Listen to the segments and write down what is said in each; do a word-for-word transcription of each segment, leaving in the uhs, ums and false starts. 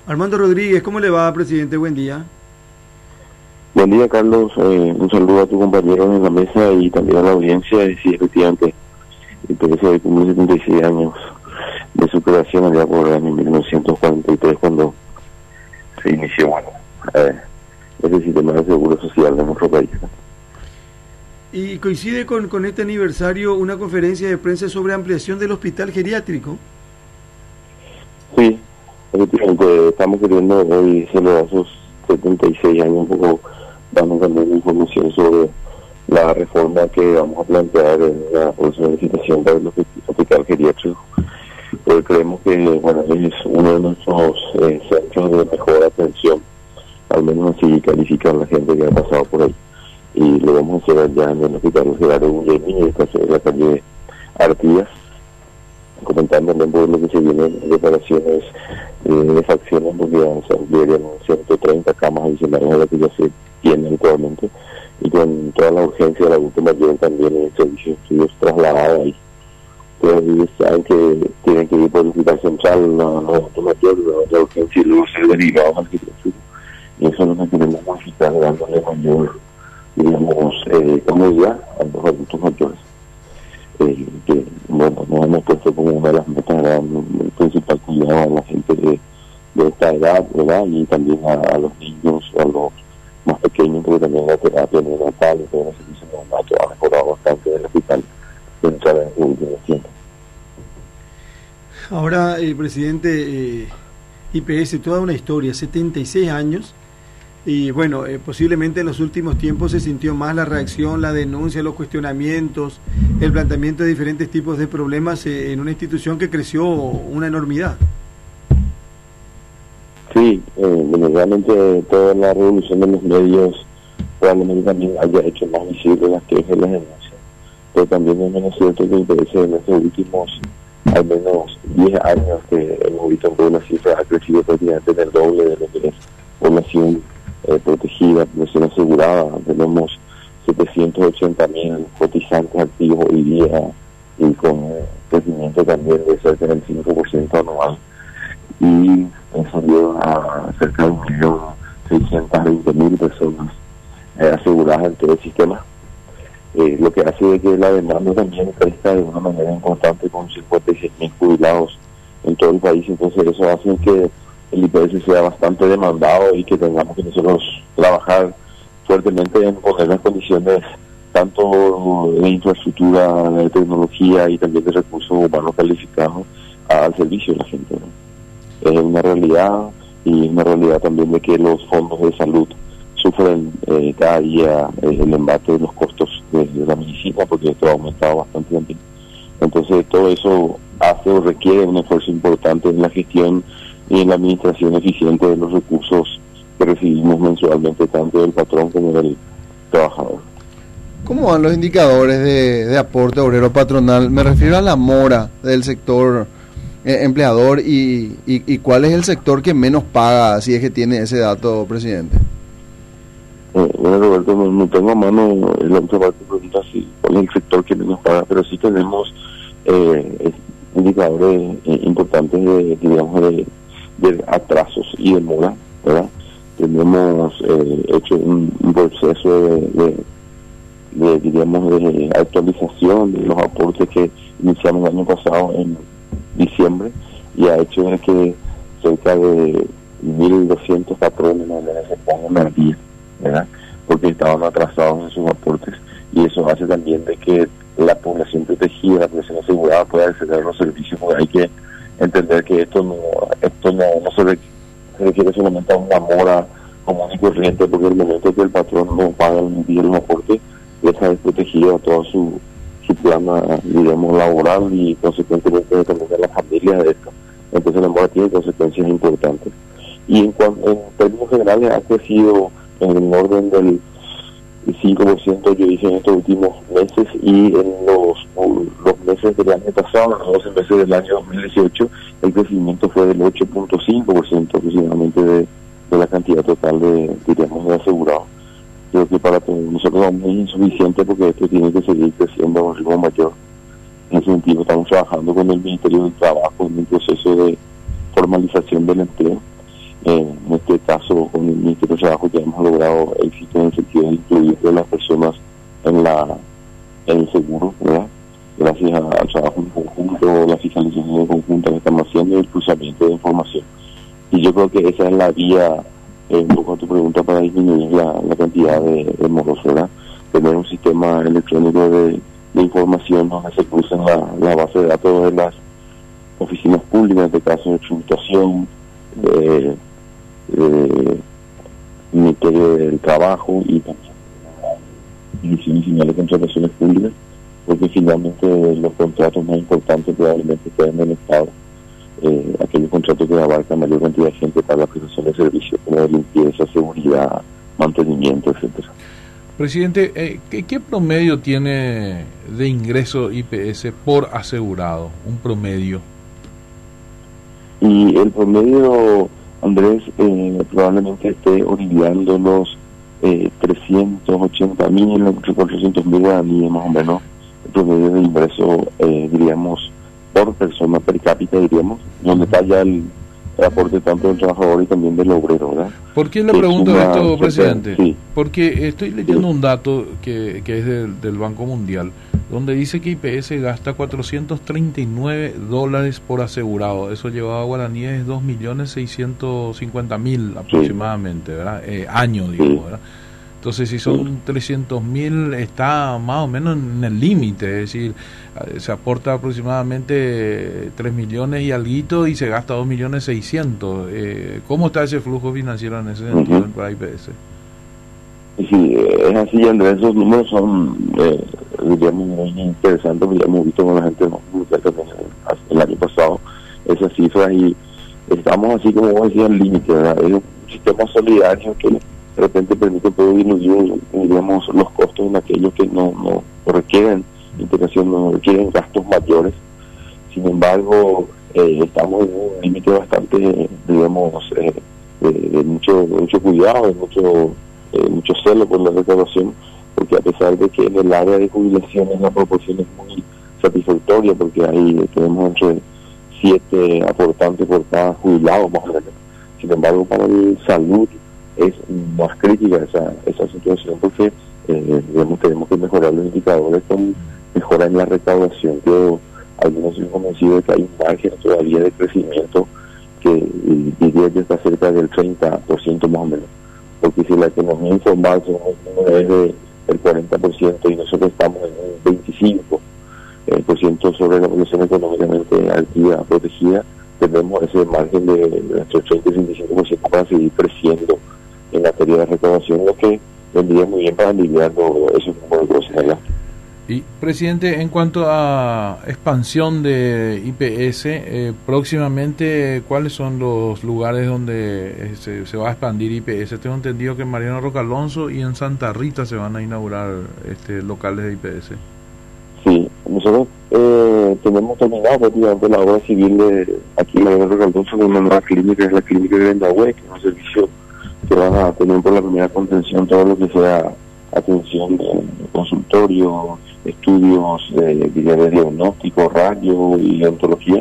Armando Rodríguez, ¿cómo le va, presidente? Buen día. Buen día, Carlos. Eh, un saludo a tu compañero en la mesa y también a la audiencia. Y sí, efectivamente, el P S hoy cumple setenta y seis años de su creación allá por el año mil novecientos cuarenta y tres, cuando se inició, bueno, eh, ese sistema de seguro social de nuestro país. Y coincide con, con este aniversario una conferencia de prensa sobre ampliación del hospital geriátrico. Sí, efectivamente, estamos queriendo hoy celebrar esos setenta y seis años, un poco dando también información sobre la reforma que vamos a plantear en la próxima licitación para el hospital geriátrico. Porque creemos que, bueno, es uno de nuestros eh, centros de mejor atención, al menos así califican la gente que ha pasado por ahí. Y lo vamos a hacer allá en el hospital Gerardo Guglielmi, en la calle Artigas, comentando por lo que se viene de reparaciones eh, de facciones, porque vamos a ampliar ciento treinta camas adicionales a las que ya se tiene actualmente, y con toda la urgencia del adulto mayor también en el servicio de estudios trasladado ahí. Entonces saben que tienen que ir por el hospital central, los adultos mayores, la urgencia y luego ser derivados al geriátrico. Y eso es lo que queremos modificar, dándole mayor, digamos, eh, comodidad a los adultos mayores. Eh, que bueno, nos hemos puesto como una de las metas, el principal cuidado a la gente de, de esta edad, ¿verdad? Y también a, a los niños, a los más pequeños, porque también la terapia neonatal y todo el servicio neonatal ha mejorado bastante en el hospital central en el último tiempo. Ahora, eh, presidente, eh, I P S, toda una historia, setenta y seis años. Y bueno, eh, posiblemente en los últimos tiempos se sintió más la reacción, la denuncia, los cuestionamientos, el planteamiento de diferentes tipos de problemas eh, en una institución que creció una enormidad. Sí, eh, realmente toda la revolución de los medios probablemente también haya hecho más visibles las quejas y las denuncias, pero también es menos cierto que interese en estos últimos al menos diez años que hemos visto que la cifra ha crecido prácticamente en el doble de lo que es población Eh, protegida, población asegurada. Tenemos setecientos ochenta mil cotizantes activos hoy día y con eh, crecimiento también de cerca del cinco por ciento anual, y eso lleva a cerca de un millón seiscientos veinte mil personas eh, aseguradas en todo el sistema, eh, lo que hace de que la demanda también crezca de una manera importante, con cincuenta y seis mil jubilados en todo el país. Entonces eso hace que el I P S sea bastante demandado y que tengamos que nosotros trabajar fuertemente en poner las condiciones tanto de infraestructura, de tecnología y también de recursos humanos calificados al servicio de la gente, ¿no? Es una realidad, y una realidad también de que los fondos de salud sufren eh, cada día eh, el embate de los costos de, de la medicina, porque esto ha aumentado bastante también. Entonces todo eso hace o requiere un esfuerzo importante en la gestión y en la administración eficiente de los recursos que recibimos mensualmente, tanto del patrón como del trabajador. ¿Cómo van los indicadores de, de aporte obrero patronal? Me refiero a la mora del sector eh, empleador y, y, y cuál es el sector que menos paga, si es que tiene ese dato, presidente. Eh, bueno, Roberto, no, no tengo a mano la última parte de pregunta si cuál es el sector que menos paga, pero sí tenemos eh, indicadores eh, importantes de, digamos, de de atrasos y de mora, ¿verdad? Tenemos eh, hecho un, un proceso de, de, de, diríamos, de actualización de los aportes que iniciamos el año pasado en diciembre, y ha hecho que cerca de mil doscientos patrones más o menos se pongan al día, ¿verdad? Porque estaban atrasados en sus aportes, y eso hace también de que la población protegida, la población asegurada pueda acceder a los servicios, porque hay que entender que esto no esto no, no se, requiere, se requiere solamente una mora común y corriente, porque el momento que el patrón no paga el día los aportes, deja desprotegido a toda su, su plana, digamos, laboral, y consecuentemente también a la familia de esto. Entonces la mora tiene consecuencias importantes. Y en, cuanto, en términos generales ha crecido en el orden del cinco por ciento, yo dije, en estos últimos meses, y en los, los meses del año pasado, los doce meses del año dos mil dieciocho, el crecimiento fue del ocho punto cinco por ciento aproximadamente de, de la cantidad total de, diríamos, de asegurados. Creo que para nosotros es insuficiente, porque esto tiene que seguir creciendo a un ritmo mayor. En ese sentido, estamos trabajando con el Ministerio del Trabajo en un proceso de formalización del empleo, y yo creo que esa es la vía, eh, un poco a tu pregunta, para disminuir la, la cantidad de, de moros, ¿verdad? Tener un sistema electrónico de, de información donde se crucen la, la base de datos de las oficinas públicas, en este caso de tributación, de, de Ministerio del Trabajo y también Dirección Nacional de Contrataciones Públicas, porque finalmente los contratos más importantes probablemente sean del Estado, eh, aquellos contratos que abarcan mayor cantidad de gente para la prestación de servicios como de limpieza, seguridad, mantenimiento, etcétera. Presidente, eh, ¿qué, ¿qué promedio tiene de ingreso I P S por asegurado? Un promedio. Y el promedio, Andrés, eh, probablemente esté orillando los eh, trescientos ochenta mil, cuatrocientos mil guaraníes más o menos, el promedio de ingreso, eh, diríamos, por persona per cápita, diríamos, donde está ya el, el aporte tanto del trabajador y también del obrero, ¿verdad? ¿Por qué le pregunto una, esto, presidente? Sí. Porque estoy leyendo Sí. un dato que, que es del, del Banco Mundial, donde dice que I P S gasta cuatrocientos treinta y nueve dólares por asegurado. Eso llevaba a guaraníes dos millones seiscientos cincuenta mil aproximadamente, ¿verdad? Eh, año, digo, ¿verdad? Entonces, si son trescientos mil, está más o menos en el límite, es decir, se aporta aproximadamente tres millones y alguito y se gasta dos millones seiscientos. Eh, ¿Cómo está ese flujo financiero en ese sentido uh-huh. para I P S? Sí, es así, Andrés, esos números son, eh, diríamos, muy interesantes, porque ya hemos visto con la gente también el año pasado esas cifras y estamos así, como vos decías, al límite, ¿verdad? Es un sistema solidario que de repente permite poder disminuir, digamos, los costos en aquellos que no, no requieren integración, no requieren gastos mayores. Sin embargo, eh, estamos en un límite bastante, digamos, eh, de, de mucho de mucho cuidado, de mucho eh, mucho celo por la recaudación, porque a pesar de que en el área de jubilaciones la proporción es muy satisfactoria, porque ahí tenemos entre siete aportantes por cada jubilado, más o menos. Sin embargo, para el salud es más crítica esa esa situación, porque eh, digamos, tenemos que mejorar los indicadores con mejora en la recaudación. Yo algunos estoy convencido de que hay un margen todavía de crecimiento que diría que está cerca del treinta por ciento más o menos, porque si la economía informal es de el cuarenta por ciento y nosotros estamos en un veinticinco por ciento sobre la población económicamente activa, protegida, tenemos ese margen de nuestro treinta y treinta y cinco por ciento para seguir creciendo en materia de recaudación, lo que vendría muy bien para aliviar esos números de cosas, ¿verdad? Y, presidente, en cuanto a expansión de I P S, eh, próximamente, ¿cuáles son los lugares donde eh, se, se va a expandir I P S? Tengo entendido que en Mariano Roca Alonso y en Santa Rita se van a inaugurar este, locales de I P S. Sí, nosotros eh, tenemos terminado prácticamente la obra civil de aquí en Mariano Roca Alonso con una nueva clínica, es la clínica de Vendahue, que es un servicio que van a tener por la primera contención todo lo que sea atención de consultorio, estudios de, de diagnóstico, radio y odontología,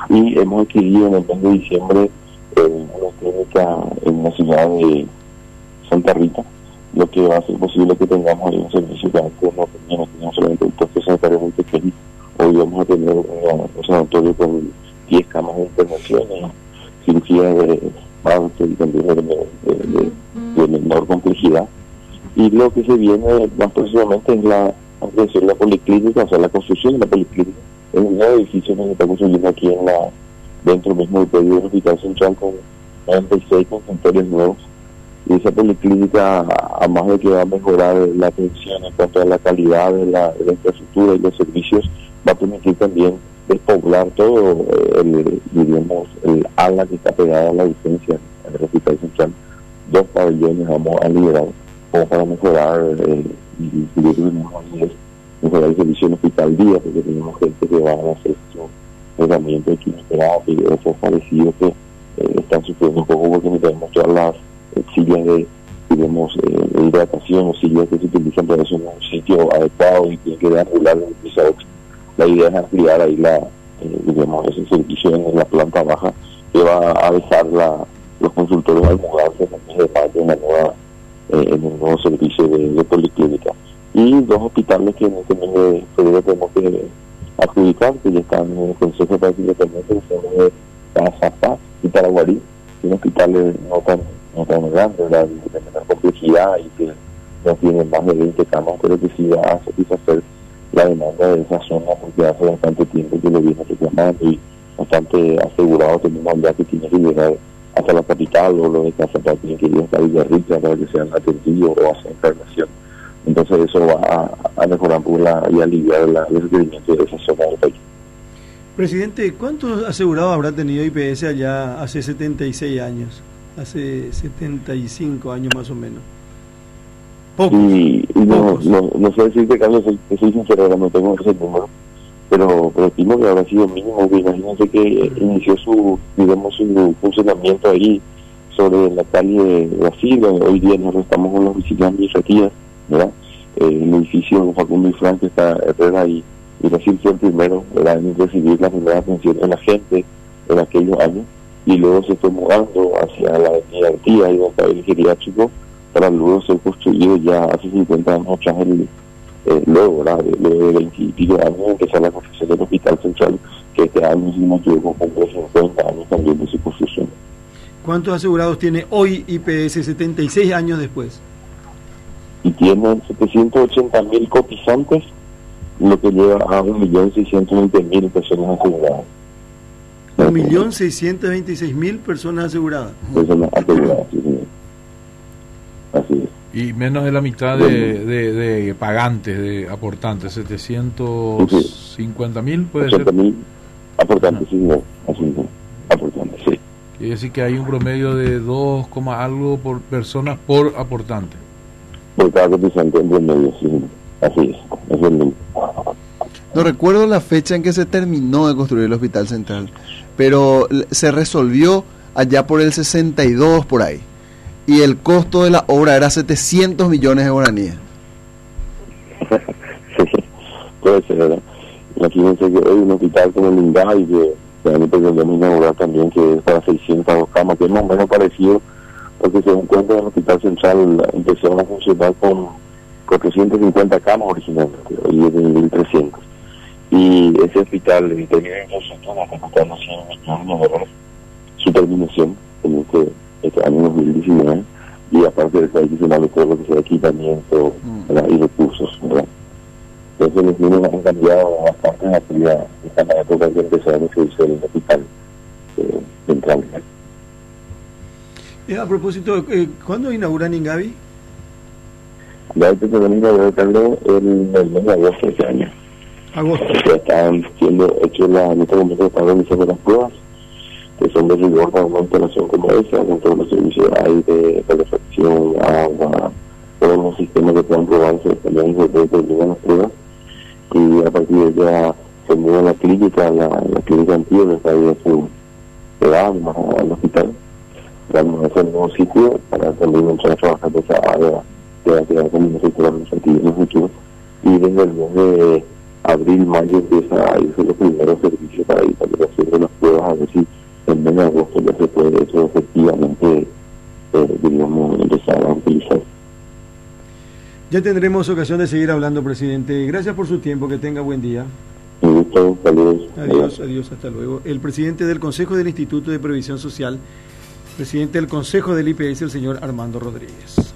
y hemos adquirido en el mes de diciembre eh, una clínica en la ciudad de Santa Rita, lo que va a hacer posible que tengamos un servicio que antes no teníamos, teníamos solamente un puesto sanitario muy pequeño. Hoy vamos a tener una, un sanatorio con diez camas de internación, cirugía de parto y también de, de, de, de menor complejidad. Y lo que se viene más próximamente es la ampliación de la policlínica, o sea, la construcción de la policlínica. Es un nuevo edificio que se está construyendo aquí en la, dentro mismo del predio del Hospital Central, con noventa y seis consultorios nuevos. Y esa policlínica, además de que va a mejorar la atención en cuanto a la calidad de la, de la infraestructura y los servicios, va a permitir también despoblar todo el, diríamos, el ala que está pegada a la licencia en el Hospital Central. Dos pabellones vamos a liberar como para mejorar eh, y yo creo que tenemos mejorar el servicio en hospital día, porque tenemos gente que va a hacer su tratamiento de quimioterapia y otros parecidos que eh, están sufriendo un poco porque no tenemos todas las eh, sillas de, digamos, eh, de hidratación o sillas que se utilizan para eso en un sitio adecuado y tienen que deambular de un piso a otro. La idea es ampliar ahí la, eh, digamos, ese servicio en la planta baja que va a dejar la, los consultorios al mudarse en el mes de mayo en la nueva Eh, en un nuevo servicio de, de policlínica, y dos hospitales que en este mes de febrero tenemos que adjudicar, que ya están en el Consejo Prácticamente, que son de Paz y Paraguarí, son hospitales no tan, no tan grandes, ¿verdad? De menor complejidad y que no tienen más de veinte camas, pero que sí va a satisfacer la demanda de esa zona, porque hace bastante tiempo que lo viene reclamando y bastante asegurado tenemos ya que tiene que llegar hasta la capital, o los de Casa para tienen que ir hasta Villarrica para que sean atendidos o hacer encarnación. Entonces eso va a, a mejorar por la, y aliviar la, el requerimiento de esa zona del país. Presidente, ¿cuántos asegurados habrá tenido I P S allá hace setenta y seis años? Hace setenta y cinco años más o menos. Pocos. Y, y no, Pocos. no, no sé decirte, Carlos, soy, soy sincero, no tengo ese número, pero, pero estimo que habrá sido mínimo. Que imagínense que inició su, digamos, su funcionamiento ahí sobre la calle Brasil. Hoy día nosotros estamos con las oficinas administrativas, ¿verdad? Eh, el edificio de Facundo y Frank, que está Herrera y, y Brasil fue el primero, ¿verdad?, en recibir la primera atención de la gente en aquellos años, y luego se fue mudando hacia la avenida Artía y donde el geriátrico, para luego ser construido ya hace cincuenta años atrás el, eh, luego, ¿verdad?, luego de veinte y pico años empezó la construcción del Hospital Central, que este año, si no me equivoco, cumple cincuenta años también de su construcción. ¿Cuántos asegurados tiene hoy I P S setenta y seis años después? Y tienen setecientos ochenta mil cotizantes, lo que lleva a un millón seiscientos veinte mil personas aseguradas. un millón seiscientos veintiséis mil personas aseguradas. Personas aseguradas, sí, señor. Así es. Y menos de la mitad de, de, de pagantes, de aportantes, setecientos cincuenta mil puede ser. ochenta mil aportantes, sí, señor. Así es, aportantes, sí. Quiere decir que hay un promedio de dos, algo por personas por aportante. Por cada cotizante en promedio, sí, señor. Así es, es el mismo. No recuerdo la fecha en que se terminó de construir el Hospital Central, pero se resolvió allá por el sesenta y dos, por ahí. Y el costo de la obra era setecientos millones de guaraníes. Sí, puede ser, ¿verdad? Imagínense que hoy un hospital como el INGAI, que realmente podemos inaugurar también, que es para seiscientas camas, que es más o menos parecido, porque se dan cuenta, el Hospital Central empezó a funcionar con cuatrocientas cincuenta camas originalmente, hoy es de mil trescientos. Y ese hospital, en términos de infraestructura, está costando cien millones de dólares su terminación en este, este año dos mil diecinueve, y aparte de eso hay que sumarle todo lo que sea equipamiento, ¿verdad?, y recursos, ¿verdad? Entonces los números han cambiado bastante en la actividad de la época que empezó a construirse el hospital eh, central. Eh, a propósito, eh, ¿cuándo inauguran Ingavi? Ya este se venía a Carlos el, el mes de agosto de este año. Agosto. Ya están siendo hechos la, en este momento están realizando las pruebas, que son de rigor para una instalación como esa, con todos los servicios de aire, calefacción, agua, todos los sistemas que puedan probarse, también se terminan las pruebas, y a partir de ya se mueve la clínica, la, la clínica antigua, que está ahí en su programa al hospital. Vamos a hacer un nuevo sitio para también entrar a trabajar de esa área que va a quedar como un sector administrativo en el futuro, y desde el mes de abril, mayo empieza a irse los primeros servicios para ir haciendo las pruebas, a ver si en mes de agosto ya se puede eso efectivamente, eh, digamos, empezar a utilizar. Ya tendremos ocasión de seguir hablando, presidente. Gracias por su tiempo, que tenga buen día. Un gusto, saludos. Adiós, adiós, hasta luego. El presidente del Consejo del Instituto de Previsión Social, presidente del Consejo del I P S, el señor Armando Rodríguez.